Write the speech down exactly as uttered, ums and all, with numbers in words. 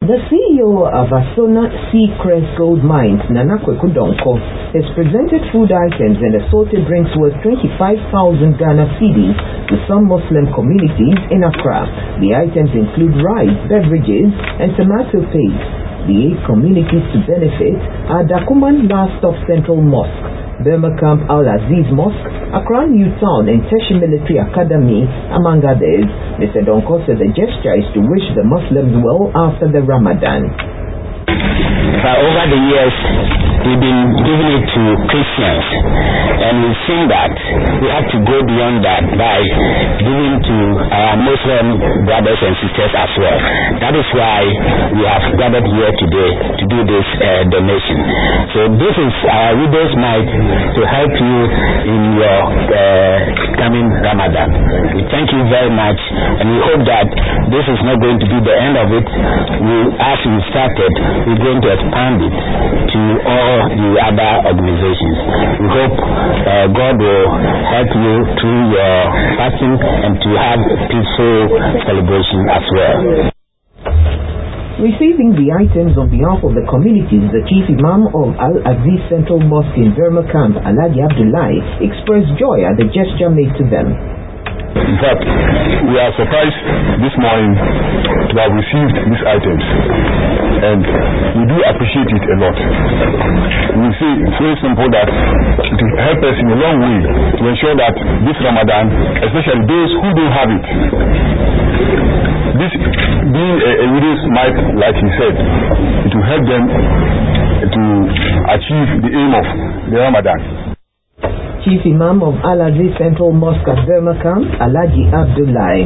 The C E O of Asona Seacrest Gold Mines, Nana Kweku Donko, has presented food items and assorted drinks worth twenty-five thousand Ghana cedis to some Muslim communities in Accra. The items include rice, beverages, and tomato paste. The eight communities to benefit are Dakuman Last Stop Central Mosque, Burma Camp Al-Aziz Mosque, Accra New Town, and Teshi Military Academy, among others. Mister Donko said the gesture is to wish the Muslims well after the Ramadan. Uh, over the years, we've been giving it to Christians, and we've seen that we have to go beyond that by giving to our Muslim brothers and sisters as well. That is why we have gathered here today to do this uh, donation. So this is our widow's mite to help you in your uh, coming Ramadan. We thank you very much, and we hope that this is not going to be the end of it. We, as we started, we're going to expand it to all the other organizations. We hope uh, God will help you through your fasting and to have a peaceful celebration as well. Receiving the items on behalf of the communities, the Chief Imam of Al-Aziz Central Mosque in Burma Camp, Alhaji Abdullahi, expressed joy at the gesture made to them. In fact, we are surprised this morning to have received these items, and we do appreciate it a lot. We say it's very simple that it will help us in a long way to ensure that this Ramadan, especially those who don't have it, this being a, a widow's mite, like he said, it will help them to achieve the aim of the Ramadan. Chief Imam of Al-Aziz Central Mosque at Burma Camp, Alhaji Abdullahi.